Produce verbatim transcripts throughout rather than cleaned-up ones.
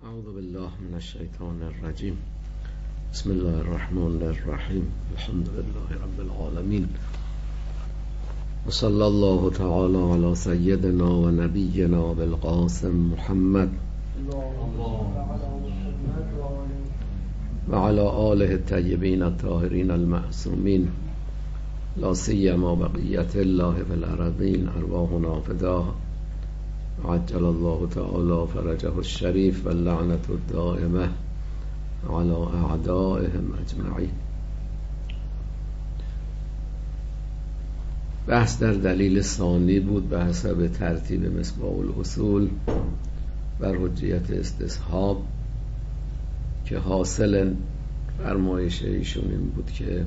اعوذ بالله من الشیطان الرجیم. بسم الله الرحمن الرحیم. الحمد لله رب العالمین و صلی الله تعالی علی سیدنا و نبینا بالقاسم محمد و علی آله الطیبین الطاهرین المعصومین، لا سیما بقیت الله فی الارضین، ارواحنا فداه عجل الله تعالی فرجه الشریف و اللعنة الدائمه على اعدائهم اجمعین. بحث در دلیل ثانی بود به حسب ترتیب مصباح الاصول بر حجیت استصحاب که حاصل فرمایش ایشون این بود که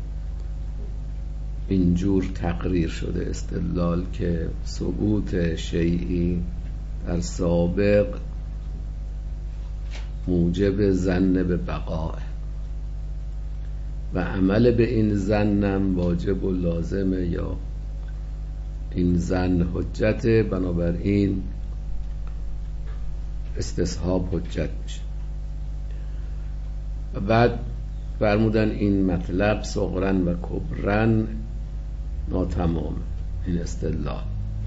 اینجور تقریر شده استدلال که ثبوت شیئی در سابق موجب ظن به بقاء و عمل به این ظنم واجب و لازمه یا این ظن حجت، بنابراین استصحاب حجت میشه. و بعد فرمودن این مطلب صغرن و کبرن ناتمام این استدلال،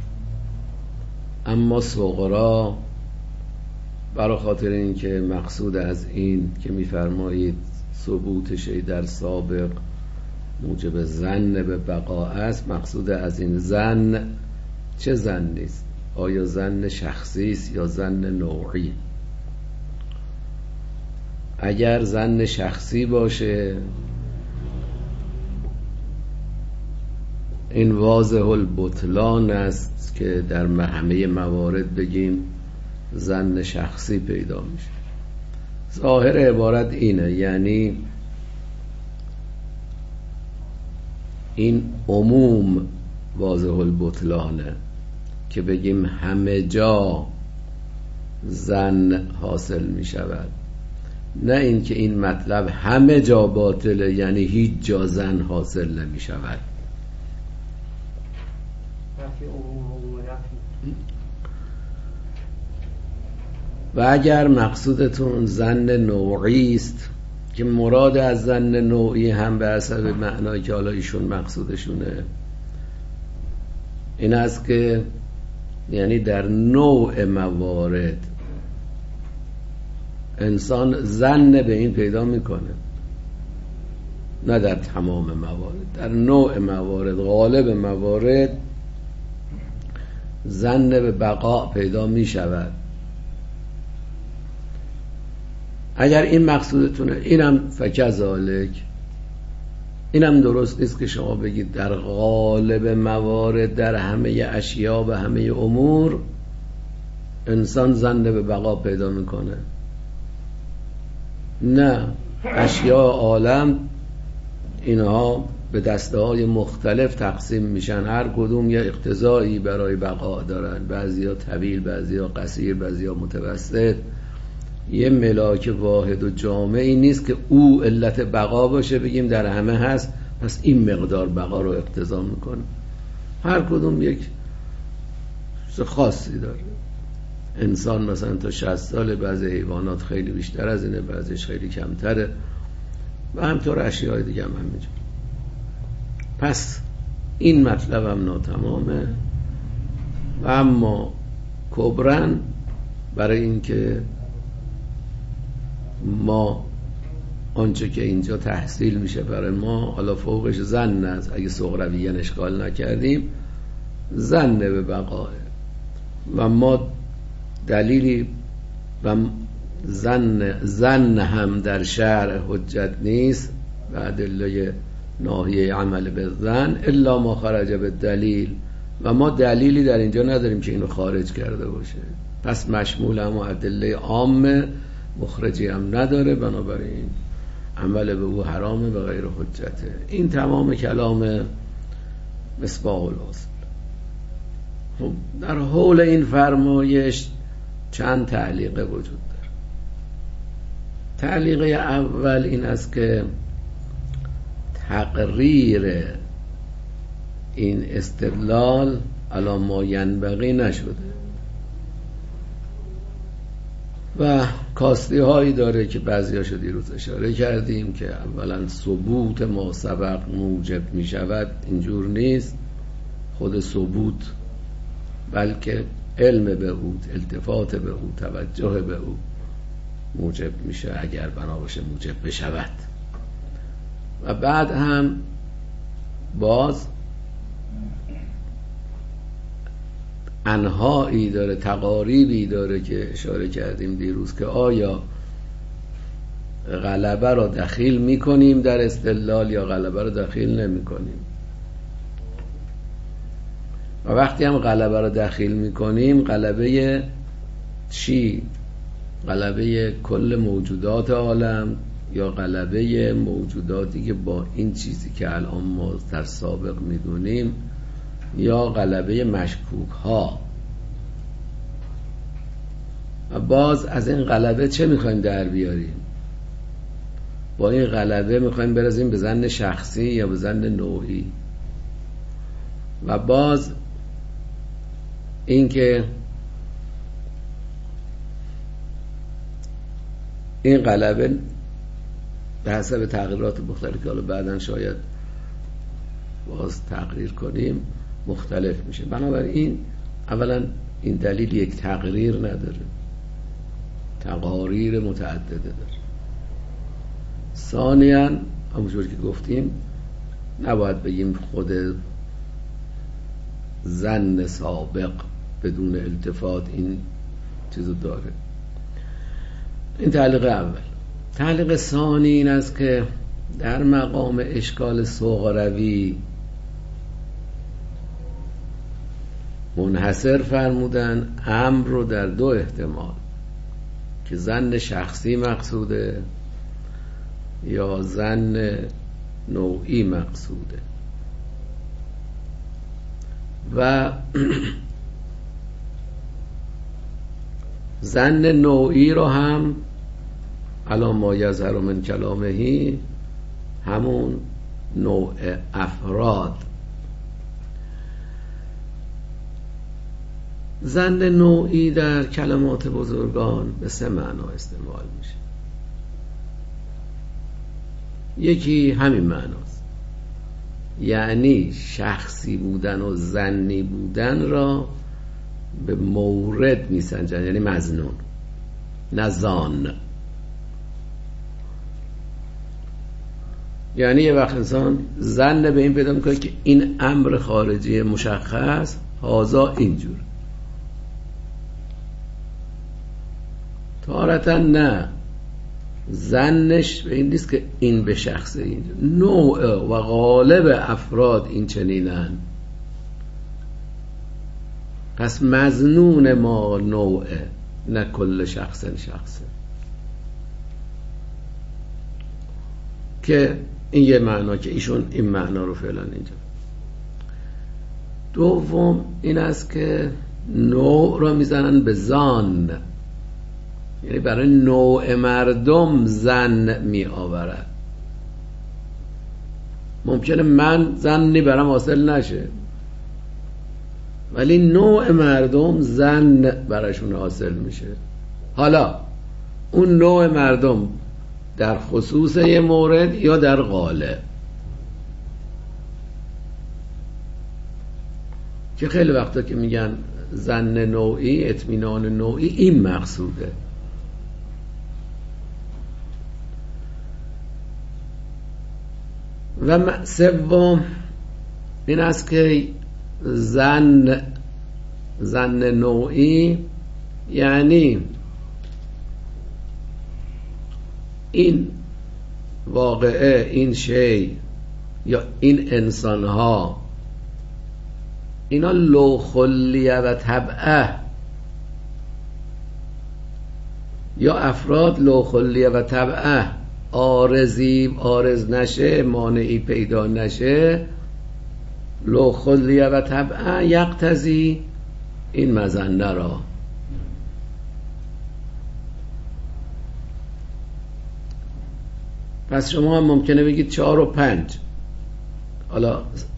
اما صغرا برای خاطر این که مقصود از این که میفرمایید ثبوت شی در سابق موجب ظن به بقا است، مقصود از این ظن چه ظنی است؟ آیا ظن شخصی است یا ظن نوعی؟ اگر ظن شخصی باشه این واضح البطلان است که در همه موارد بگیم ظن شخصی پیدا میشه. ظاهر عبارت اینه، یعنی این عموم واضح البطلانه که بگیم همه جا ظن حاصل میشود، نه اینکه این مطلب همه جا باطله یعنی هیچ جا ظن حاصل نمیشود. و اگر مقصودتون ظن نوعی است که مراد از ظن نوعی هم به حسب معنایی که حالا ایشون مقصودشونه این است که یعنی در نوع موارد انسان ظن به این پیدا میکنه، نه در تمام موارد، در نوع موارد، غالب موارد ظن به بقا پیدا میشود. اگر این مقصودتونه اینم فکذالک، اینم درست نیست که شما بگید در غالب موارد در همه اشیا و همه امور انسان ظن به بقا پیدا میکنه. نه، اشیاء عالم اینها به دسته های مختلف تقسیم میشن، هر کدوم یه اقتضایی برای بقا دارن، بعضی ها طویل، بعضی ها قصیر، بعضی ها متوسط. یه ملاک واحد و جامعی نیست که او علت بقا باشه بگیم در همه هست پس این مقدار بقا رو اقتضا میکنه. هر کدوم یک خاصی داره. انسان مثلا تا شصت سال، بعضی حیوانات خیلی بیشتر از اینه، بعضیش خیلی کمتره و همطور اشیاء دیگه هم همینجور. پس این مطلب هم ناتمامه. و اما کبرن برای اینکه ما آنچه که اینجا تحصیل میشه برای ما حالا فوقش ظن است، اگه صغرویاً اشکال نکردیم ظن به بقاه و ما دلیلی و ظن ظن هم در شرع حجت نیست و ادله ناهیه عمل به ظن الا ما خرج به دلیل، و ما دلیلی در اینجا نداریم که اینو خارج کرده باشه، پس مشمول هم ادله عامه، مخرجی هم نداره، بنابراین عمل به او حرامه و غیر حجته. این تمام کلام مصباح الاصل. خب در حول این فرمایش چند تعلیقه وجود داره. تعلیقه اول این است که تقریر این استدلال علی ما ینبغی نشده و کاستی هایی داره که بعضیاشو دیروز اشاره کردیم که اولا ثبوت ما سبق موجب می شود، اینجور نیست خود ثبوت، بلکه علم به او، التفات به او، توجه به او موجب میشه اگر بنا باشه موجب بشود. و بعد هم باز انهایی داره، تقاریبی داره که اشاره کردیم دیروز که آیا غلبه را دخیل میکنیم در استدلال یا غلبه را دخیل نمیکنیم. و وقتی هم غلبه را دخیل میکنیم، غلبه چی؟ غلبه کل موجودات عالم یا غلبه موجوداتی که با این چیزی که الان ما در سابق میدونیم، یا غلبه مشکوک ها. و باز از این غلبه چه میخوایم در بیاریم؟ با این غلبه میخوایم برسیم به ظن شخصی یا به ظن نوعی. و باز این که این غلبه به حسب تغییرات مختلفی که حالا بعداً شاید باز تقریر کنیم مختلف میشه. بنابراین اولا این دلیل یک تقریر نداره، تقاریر متعدده داره. ثانیاً همونجور که گفتیم نباید بگیم خود ظن سابق بدون التفات این چیزو داره. این تعلیق اول. تعلیق ثانی این است که در مقام اشکال صغروی منحصر فرمودن امر رو در دو احتمال که ظن شخصی مقصوده یا ظن نوعی مقصوده. و ظن نوعی رو هم الان ما یظهر من کلامهی همون نوع افراد. ظن نوعی در کلمات بزرگان به سه معنا استعمال میشه. یکی همین معناست، یعنی شخصی بودن و ظنی بودن را به مورد میسنجن، یعنی مظنون نه ظان. یعنی یه وقت انسان ظن به این پیدا میکنه که این امر خارجی مشخص هازا اینجور، تارتا نه، ظنش به این نیست که این به شخص اینجور. نوع و غالب افراد این چنینن، پس مظنون ما نوعه نه کل شخص شخصه. که این یه معنا که ایشون این معنا رو فعلا اینجا. دوم این است که نوع رو میزنن به ظن، یعنی برای نوع مردم ظن می آورد. ممکنه من ظنی برام حاصل نشه ولی نوع مردم ظن براشون حاصل میشه. حالا اون نوع مردم در خصوص یه مورد یا در قالب، که خیلی وقتا که میگن ظن نوعی، اطمینان نوعی، این مقصوده. و سوم این است که ظن ظن نوعی یعنی این واقعه، این شی یا این انسان ها، اینا لو خلیه و طبعه، یا افراد لو خلیه و طبعه، عارضی عارض نشه، مانعی پیدا نشه، لو خلیه و طبعه یقتضی این مظنه را. پس شما هم ممکنه بگید چهار و پنج، حالا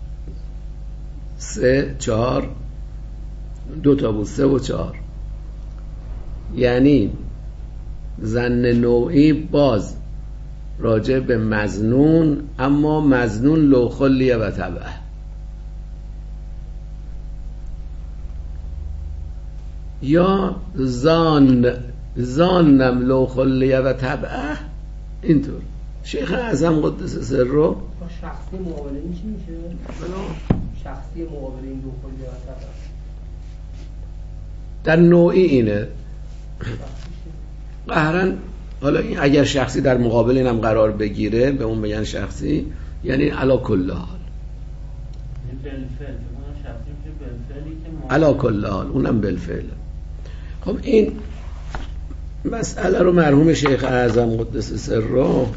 سه چهار دو تا بود، سه و چهار، یعنی ظن نوعی باز راجع به مظنون، اما مظنون لو خلیه و تبعه. یا زان زانم لو خلیه و تبعه. اینطور شیخ اعظم قدس سره رو شخصی مقابل این چی میشه؟ شخصی مقابل این لو خلیه و تبعه در نوعی اینه قهرن. حالا این اگر شخصی در مقابل اینم قرار بگیره به اون بگن شخصی، یعنی علا کل حال. علا کل حال اونم بالفعل. خب این مسئله رو مرحوم شیخ اعظم قدس سره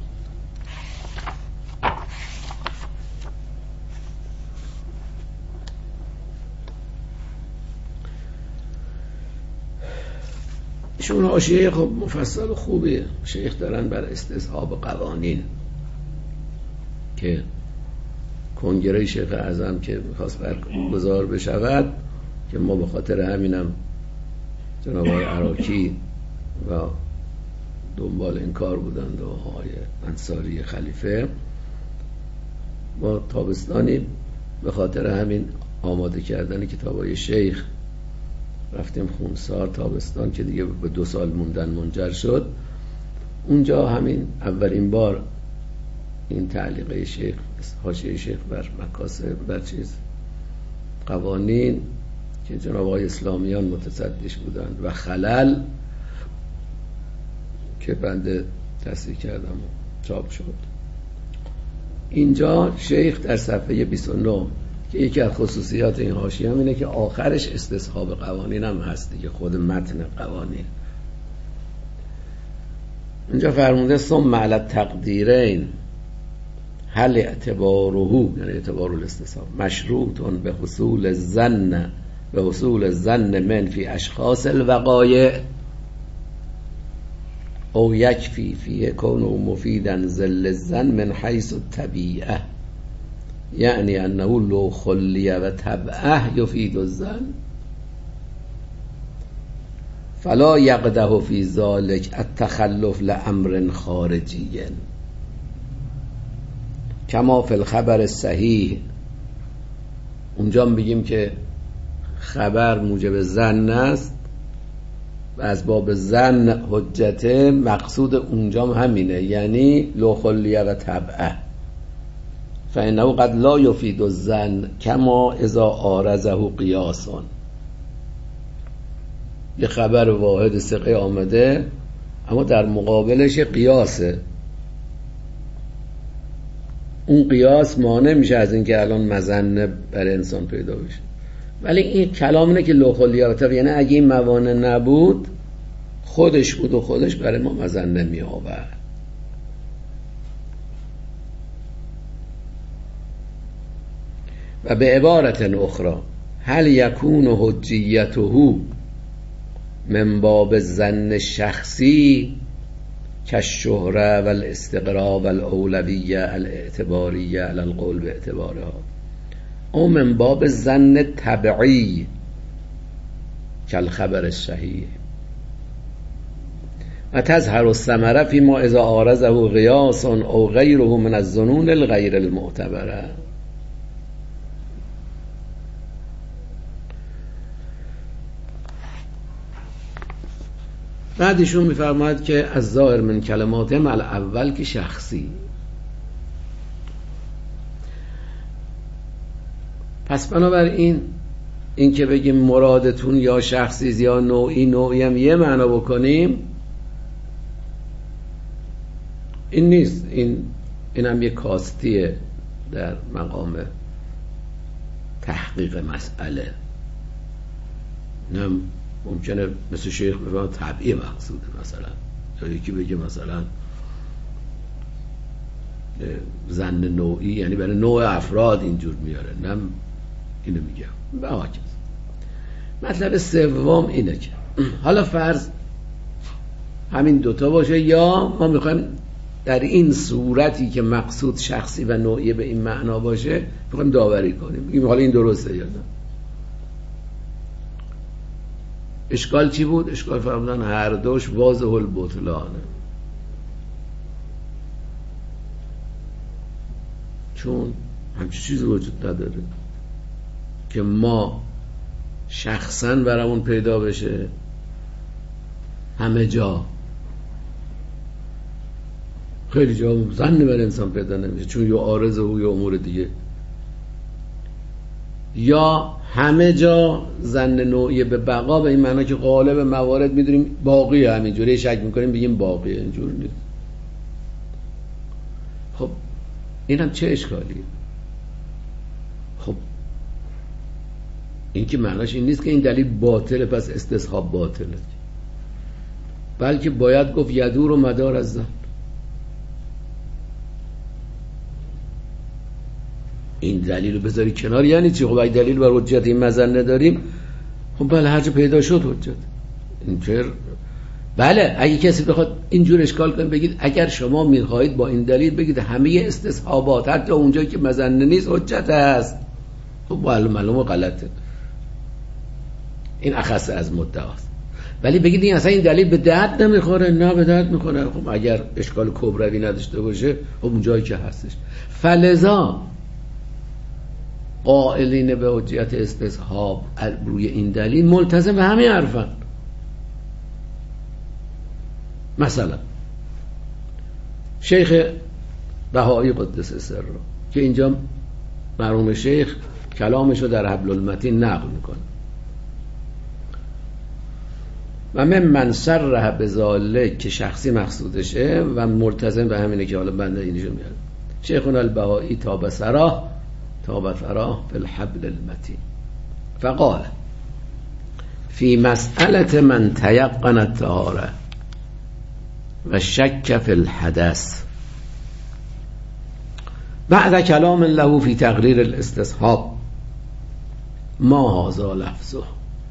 شون حاشیه خب مفصل خوبیه شیخ دارن بر استصحاب قوانین که کنگره شیخ اعظم که میخواست برگزار بشود، که ما به خاطر همینم جناب آقای عراقی و دنبال این کار بودند و آقای انصاری خلیفه، ما تابستانی به خاطر همین آماده کردن کتابای شیخ رفتیم خونسار تابستان که دیگه به دو سال موندن منجر شد. اونجا همین اولین بار این تعلیقه شیخ، حاشیه شیخ بر مکاسب بر چیز قوانین که جناب آقای اسلامیان متصدیش بودند و خلل که بنده تصحیح کردم و چاپ شد. اینجا شیخ در صفحه بیست و نه که یکی از خصوصیات این حاشیه هم اینه که آخرش استصحاب قوانین هم هست دیگه، خود متن قوانین. اینجا فرموده ثم علی التقدیرین هل اعتباره، یعنی اعتبار الاستصحاب، مشروطون به حصول الظن به حصول الظن من فی اشخاص الوقایع او یکفی فی کونه مفیدا ذل الظن من حیث الطبیعه، یعنی انه لو خلیه و تبعه یفید الظن فلا یقده فی ذلک التخلف لامر خارجی کما فی الخبر الصحیح. اونجا بگیم که خبر موجب ظن است و از باب ظن حجت، مقصود اونجا همینه، یعنی لو خلیه و تبعه. فانه قد لا یفید الظن کما اذا عارضه قیاس. یه خبر واحد ثقه آمده اما در مقابلش قیاسه، اون قیاس مانع میشه از اینکه الان مظنه برای انسان پیدا بشه. ولی این کلام اینه که لو خلیه و تبعه، یعنی اگه این موانع نبود خودش بود و خودش برای ما مظنه می آورد. و به عبارت اخرى هل یکون حجیته من باب الظن شخصی کالشهره و الاستقراء و الاولویه الاعتباریه علی القول به اعتبارها، او من باب الظن تبعی کالخبر الصحیح و تظهر الثمره فيما اذا عارضه قیاس او غیره من الظنون الغیر المعتبره. بعدشون میفرماید که از ظاهر من کلماتهم الاول که شخصی. پس بنابراین این که بگیم مرادتون یا شخصی یا نوعی، نوعی هم یه معنا بکنیم این نیست. این این هم یه کاستیه در مقام تحقیق مسئله. نم ممکنه مثل شیخ بفهم طبعی مقصوده مثلا، یا یکی بگه مثلا ظن نوعی یعنی برای نوع افراد اینجور میاره، نم اینو میگم به آکس. مطلب سوم اینه که حالا فرض همین دوتا باشه، یا ما میخوایم در این صورتی که مقصود شخصی و نوعی به این معنا باشه میخوایم داوری کنیم، میگیم حالا این درسته یا نه. اشکال چی بود؟ اشکال فرمودن هر دوش واضح البطلانه، چون همچین چیزی وجود نداره که ما شخصا برامون پیدا بشه همه جا. خیلی جا زن بر انسان پیدا نمیشه چون یا عارضه و یا امور دیگه، یا همه جا زن نوعی به بقا به این معنی که غالب موارد میدونیم باقیه، همینجوری شک میکنیم بگیم باقیه، اینجور نیست. خب این هم چه اشکالیه؟ خب این که معناش این نیست که این دلیل باطله پس استصحاب باطله، بلکه باید گفت یدور و مدار از زن. این دلیل رو بذاری کنار یعنی چی؟ خب اگه دلیل بر حجت این مظنه نداریم، خب بله هر جا پیدا شد حجت. این چه؟ بله اگه کسی بخواد اینجور اشکال کنه بگید اگر شما میخواهید با این دلیل بگید همه استصحابات حتی اونجایی که مظنه نیست حجت هست، خب بله معلومه غلطه، این اخص از مدعاست. ولی بگید این اصلا این دلیل به درد نمیخوره، نه به درد میخوره. خب اگر اشکال کبروی نداشته باشه خب اونجایی که هستش. فلذا قائلین به حجیت استصحاب روی این دلیل ملتزم به همین حرفن. مثلا شیخ بهایی قدس سره که اینجا مرحوم شیخ کلامشو در حبل المتین نقل میکنه و من من سره بذالک که شخصی مقصودشه و ملتزم به همینه که حالا بنده اینجا میاد. شیخنا البهایی تاب سراه تاب فراه فی الحبل المتین فقال فی مسئله من تیقن الطهاره و شک فی الحدث بعد کلام له فی تقریر الاستصحاب ما هذا لفظه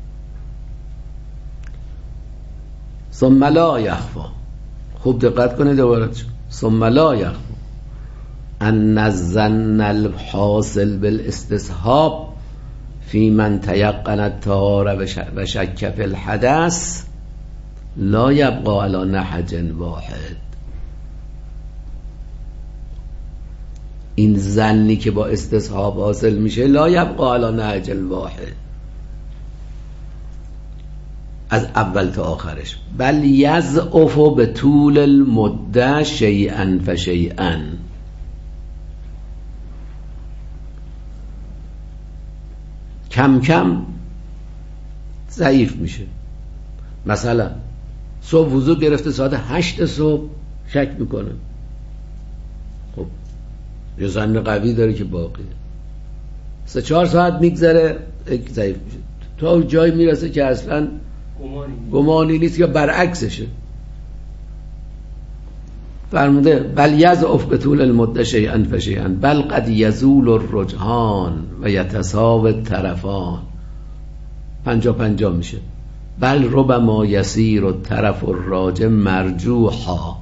ثم لا یخفی. خوب دقت کنید دوباره ثم لا یخفی ان الظن الحاصل بالاستصحاب فی من تیقن الطهاره و شک فی الحدث لا یبقى علی نهج واحد. این ظنی که با استصحاب حاصل میشه لا یبقى علی نهج واحد از اول تا آخرش، بل یضعف به طول المده شیئا فشیئا. کم کم ضعیف میشه. مثلا صبح وضو گرفته ساعت هشت صبح شک میکنه، خب یه ظن قوی داره که باقیه. سه چهار ساعت میگذره ضعیف میشه تا جایی میرسه که اصلا گمانی نیست یا برعکسشه. فرموده بل یضعف به طول المده شیئا فشیئا بل قد یزول الرجحان و یتساوی الطرفان. پنجا پنجا میشه. بل ربما یسیر الطرف الراجع مرجوحا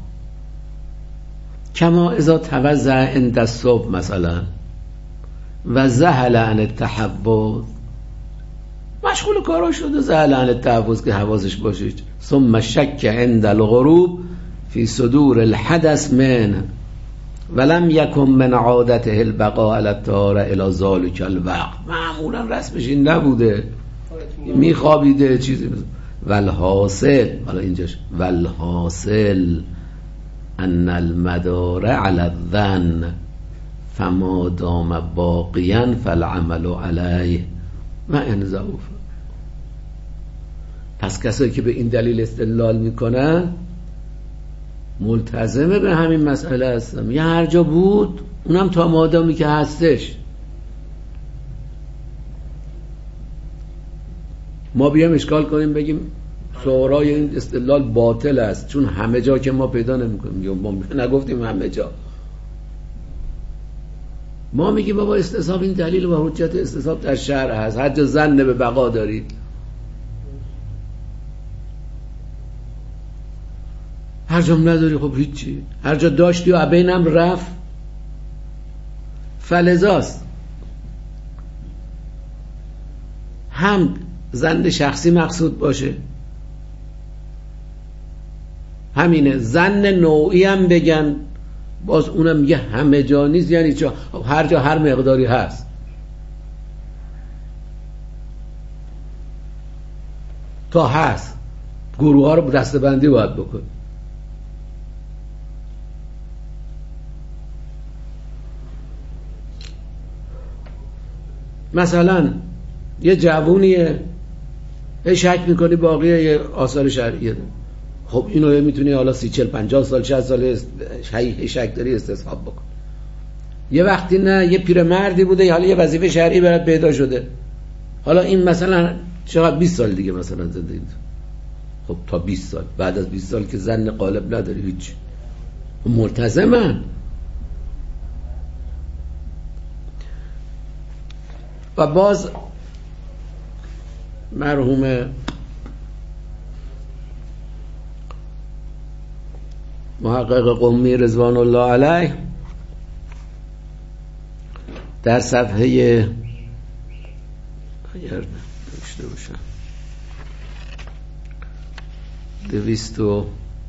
کما اذا توزع عند الصبح مثلا و زهل عن التحوز، مشغول کارا شده زهل عن التحوز که حواسش باشه، ثم شک عند الغروب فی صدور الحدث من ولم یکن من عادته البقاء علی الطهاره الی ذلک الوقت. معمولا رسمش این نبوده، میخوابیده چیزی. والحاصل حالا اینجاش والحاصل ان المدار علی الظن فما دام باقیا فالعمل علیه و ان ضعف. پس کسایی که به این دلیل استدلال میکنن ملتزمه به همین مسئله هستم، یه هر جا بود اونم تا مادامی که هستش. ما بیام اشکال کنیم بگیم صورای این استدلال باطل است چون همه جا که ما پیدا نمی‌کنیم، یا ما نگفتیم همه جا، ما میگیم بابا استصحاب این دلیل و حجت استصحاب در شرع هست، هر جا ظن به بقا دارید هر جا نداری خب هیچی، هر جا داشتی و بینم رفت. فلذاست هم ظن شخصی مقصود باشه همینه. ظن نوعی هم بگن، باز اونم میگه همه جا نیست. یعنی چه؟ هر جا هر مقداری هست. تا هست گروه ها رو دسته بندی باید بکن. مثلا یه جوونیه شک میکنی باقیه یه آثار شرعیه ده. خب اینو میتونی حالا سی چل پنجاه سال شصت سال شک داری استصحاب بکن. یه وقتی نه یه پیرمردی بوده حالا یه وظیفه شرعی برات پیدا شده، حالا این مثلا چقدر بیست سال دیگه مثلا زنده. خب تا بیست سال، بعد از بیست سال که زن غالب نداری هیچ، ملتزمن. و باز مرحوم محقق قمی رضوان الله علیه در صفحه اگر داشته باشم دویست و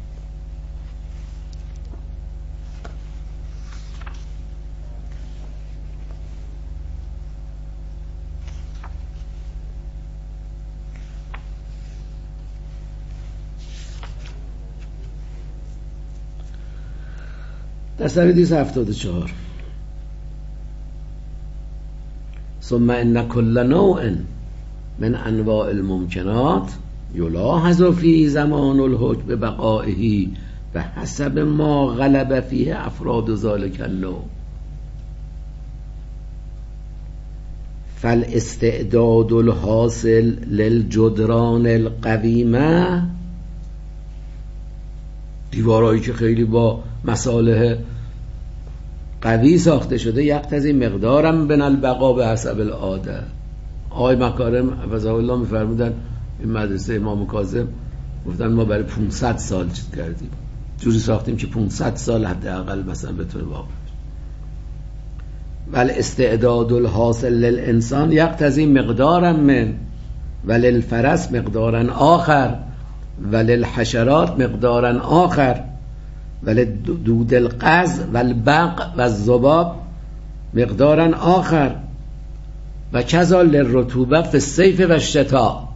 در صفحه دویست و هفتاد و چهار ثم ان كل نوع من انواع الممکنات یلاحظ فی زمان الحکم ببقائه به حسب ما غلب فیه افراد ذلک النوع فالاستعداد الحاصل للجدران القویمه، دیوارایی که خیلی با مصالح قوی ساخته شده، یقتضی مقدارم بن البقا به حسب العاده. آقای مکارم حفظه الله میفرمودن این مدرسه امام کاظم گفتن ما برای پانصد سال چیز کردیم، جوری ساختیم که پانصد سال حداقل مثلا بتونه واقع ول استعداد الحاصل للانسان یقتضی مقدارا من وللفرس مقدارا آخر وللحشرات مقدارا آخر ولدود القز والبق والذباب مقدارا آخر و کذا للرطوبه فی الصیف و الشتاء.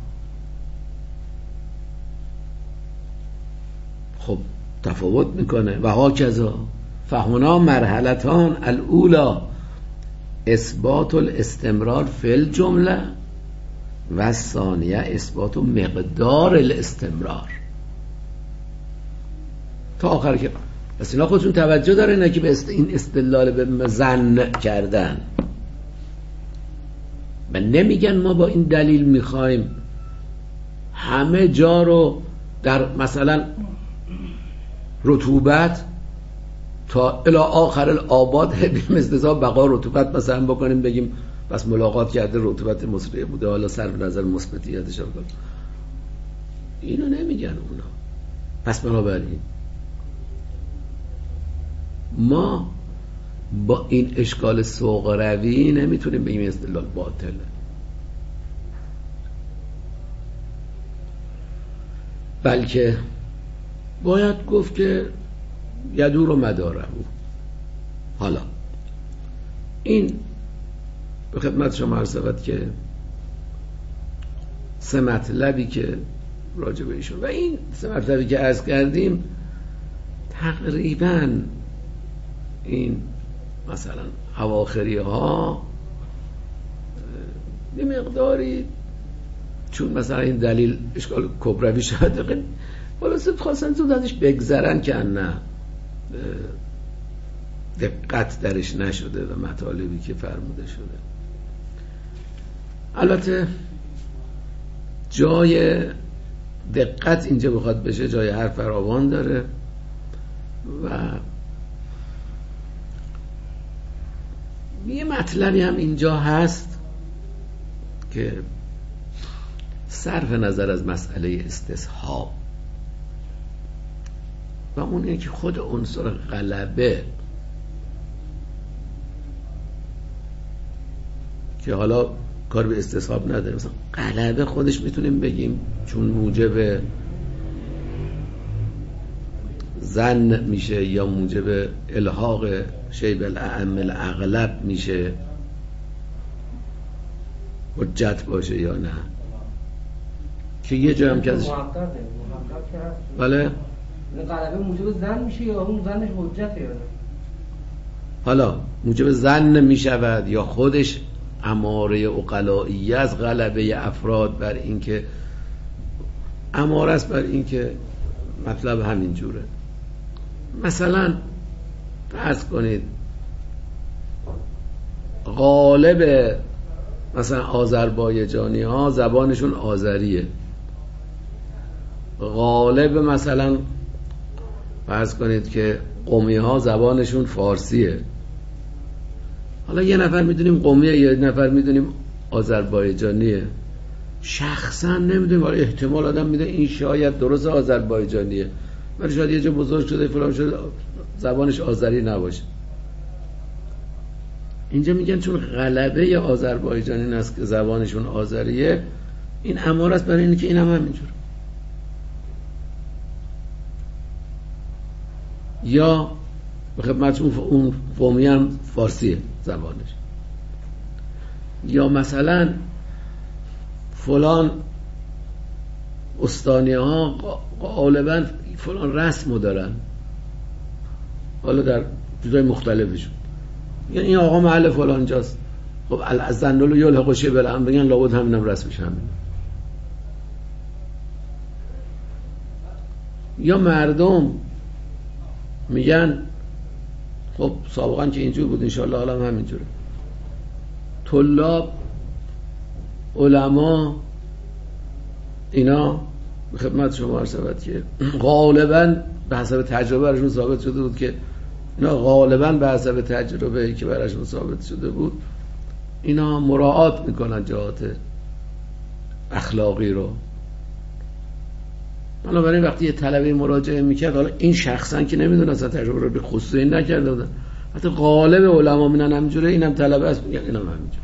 خب تفاوت میکنه. و ها کذا فهنا مرحلتان الاولا اثبات الاستمرار فی الجمله و الثانیه اثبات مقدار الاستمرار. تا آخر که بس اینا خودشون توجه داره نه که به این استدلال به ظن کردن و نمیگن ما با این دلیل میخوایم همه جا رو در مثلا رطوبت تا الی آخر الآباد مثل بقا رطوبت مثلا بکنیم، بگیم بس ملاقات کرده رطوبت مصری بوده حالا صرف نظر مثبتیتش رو بکنیم. اینو نمیگن اونا. پس بنابراین ما با این اشکال سوق روی نمیتونیم بگیم استدلال باطله. بلکه باید گفت که یدور و مداره. حالا این به خدمت شما عرض شود که سه مطلبی که راجع به ایشون و این سه مطلبی که عرض کردیم تقریباً این مثلا اواخری ها یه مقداری چون مثلا این دلیل اشکال کبروی شده خلاصه خواستن زود ازش بگذرن که نه دقت درش نشده و مطالبی که فرموده شده. البته جای دقت اینجا بخواد بشه جای هر فراوان داره و یه مطلبی هم اینجا هست که صرف نظر از مسئله استصحاب و اون اینه که خود عنصر غلبه که حالا کار به استصحاب نداره، مثلا غلبه خودش میتونیم بگیم چون موجب زن میشه یا موجب الحاق شیء بالاعم الاغلب میشه، حجت باشه یا نه، که یه جا هم که ازش بله غلبه موجب زن میشه یا اون زنش حجته یا نه؟ حالا موجب زن میشود یا خودش اماره عقلائیه از غلبه افراد بر این که اماره است بر این که مطلب همین جوره. مثلا فرض کنید غالب مثلا آذربایجانی ها زبانشون آذریه، غالب مثلا فرض کنید که قمی ها زبانشون فارسیه. حالا یه نفر میدونیم قمیه، یه نفر میدونیم آذربایجانیه، شخصا نمیدونیم، ولی احتمال آدم میده این شاید درست آذربایجانیه، ولی شاید یه جا بزرگ شده فلان شده زبانش آذری نباشه. اینجا میگن چون غلبه آذربایجانی است که زبانشون آذریه، این اماره است برای اینه که این هم همینجور. یا به خدمتشون اون قومی هم فارسیه زبانش، یا مثلا فلان استانیه ها غالبا فلان رسمو دارن، حالا در جزای مختلفشون، یعنی این آقا محل فلان جاست، خب الزندلو یلحق شیء بالعم بگن لابد همینم رسمش همین. یا مردم میگن خب سابقا که اینجور بود انشاءالله حالا هم همینجوره، طلاب علما اینا به خدمت شما عرض شود که غالبا به حسب تجربه براشون ثابت شده بود که اینا غالبا به حسب تجربه که براشون ثابت شده بود اینا مراعات میکنن جهات اخلاقی رو. بنابراین وقتی یه طلبه مراجعه میکرد، حالا این شخصا که نمیدونه اصلا تجربه رو به خصوصی نکرده بودن، حتی غالب علما میگن همینجوره، اینم طلبه است میگن اینم همینجوره،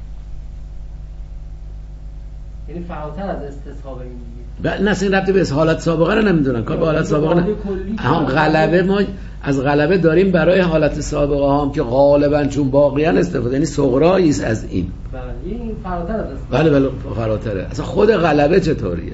یعنی فراتر از استصحاب این دیگه. نه اصلا ربطی به حالت سابقه رو نمیدونن، کار به حالت سابقه نه. هم غلبه ما از غلبه داریم برای حالت سابقه هم که غالبا چون باقیان استفاده، یعنی صغرایی است از این. بله این فراتر از است. بله بله فراتره. اصلا خود غلبه چطوریه؟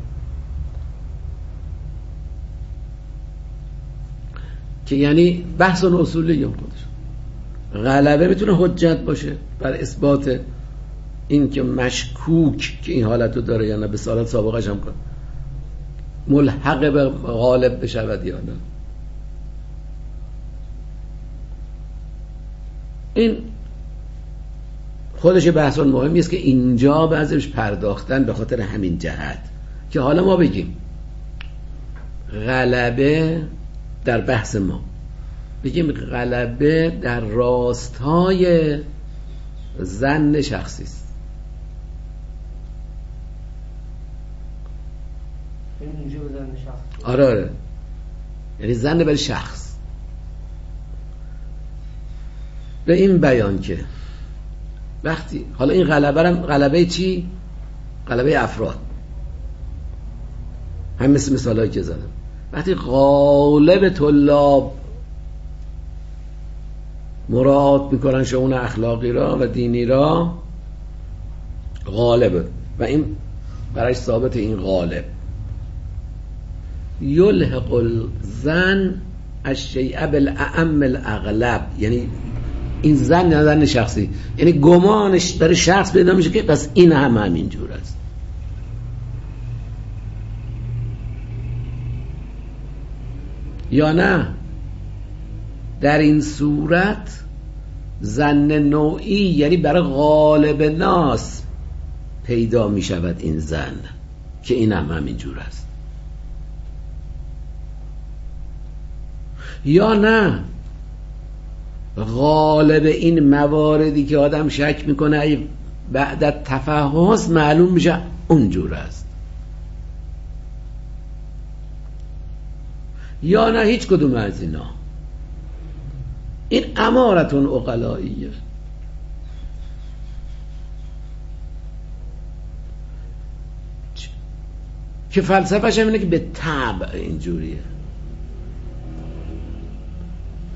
که یعنی بحث اون اصولی هم خودش غلبه میتونه حجت باشه بر اثبات این که مشکوک که این حالت رو داره یا نه، به حالت سابقش هم کن ملحق به غالب بشود یا نه. این خودش بحث مهمی است که اینجا بعضیش پرداختن به خاطر همین جهت که حالا ما بگیم غلبه در بحث ما بگیم غلبه در راستای ظن شخصی است. آره آره یعنی ظن برای شخص، به این بیان که وقتی حالا این غلبه هم غلبه چی؟ غلبه افراد، هم مثل مثالایی که زدم، وقتی غالب طلاب مراعات میکنن شؤون اخلاقی را و دینی را، غالبه و این برایش ثابت این غالب یلحق الظن الشیء بالاعم الاغلب، یعنی این ظن نه ظن شخصی، یعنی گمانش برای شخص پیدا میشه که پس این هم همین جور است. یا نه در این صورت ظن نوعی یعنی برای غالب ناس پیدا می شود این ظن که این هم همین جور است. یا نه غالب این مواردی که آدم شک میکنه ای بعد تفحص معلوم میشه اونجور است. یا نه هیچ کدوم از اینا. این امارتون عقلائیه که فلسفه‌ش اینه که به طبع اینجوریه.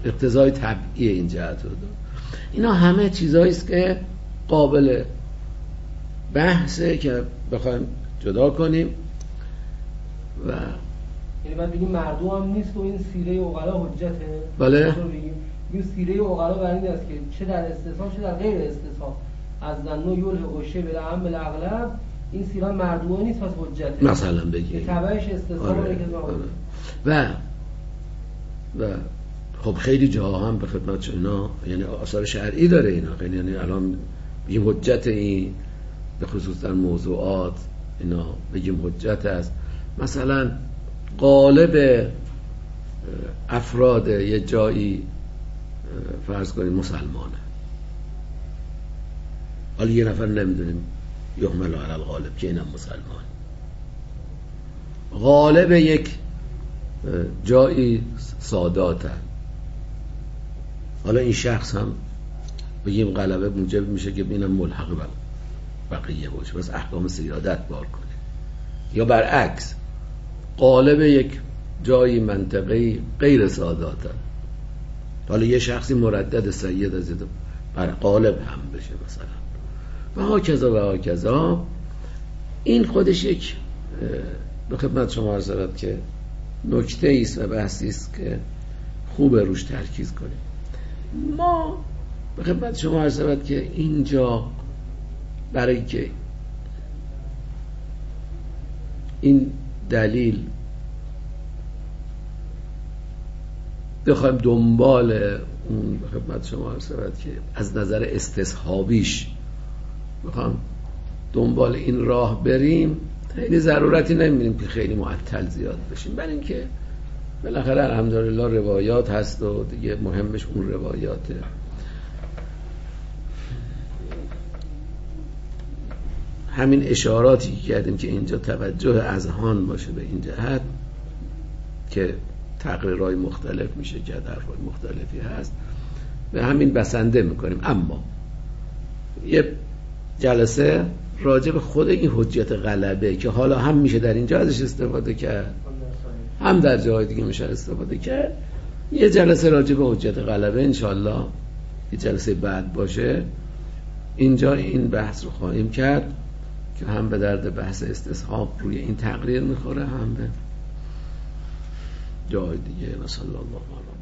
اقتضای طبیعی این جهت رو داره. اینا همه چیزایی است که قابل بحثه که بخوایم جدا کنیم و یعنی باید بگیم مردم هم نیست و این سیره عقلا حجته. بله این سیره عقلا بر این است که چه در استثناء چه در غیر استثناء از ظن یلحق الشیء بالعام بالاغلب این سیره مردومه نیست پس حجته مثلا بگیم تبعش استثناء. آره. و و خب خیلی جاها هم به خدمت اینا یعنی آثار شرعی داره اینا، خیلی یعنی الان بگیم حجت این به خصوص در موضوعات اینا بگیم حجت است. مثلا غالب افراد یه جایی فرض کنید مسلمانه، حالا یه نفر نمیدونیم یحمل علی الغالب که اینم مسلمان، غالب یک جایی ساداته، حالا این شخص هم بگیم غلبه موجب میشه که اینم ملحق بر بقیه باشه بس احکام سیادت بار کنه، یا برعکس غالب یک جایی منطقه‌ای غیر ساداته، حالا یه شخصی مردد سید از بر غالب هم بشه مثلا و ها کذا و ها کذا. این خودش یک به خدمت شما عرض شود که نکته ایست و بحثی است که خوب روش ترکیز کنیم. ما به خدمت شما عرض شود که اینجا برای که این دلیل بخوایم دنبال اون به خدمت شما عرض شود که از نظر استصحابیش بخوایم دنبال این راه بریم، خیلی ضرورتی نمی‌بینیم که خیلی معطل زیاد بشیم، برای اینکه بالاخره الحمدلله روایات هست و دیگه مهمش اون روایاته. همین اشاراتی که کردیم که اینجا توجه اذهان باشه به این جهت که تقریرهای مختلف میشه که حرفای مختلفی هست به همین بسنده میکنیم. اما یه جلسه راجع به خود این حجت غلبه که حالا هم میشه در اینجا ازش استفاده کرد هم در جای دیگه میشه استفاده کرد، یه جلسه راجع به حجت غلبه انشالله یه جلسه بعد باشه اینجا این بحث رو خواهیم کرد که هم به درد بحث استصحاب روی این تقریر میخوره هم به جای دیگه. مثلا الله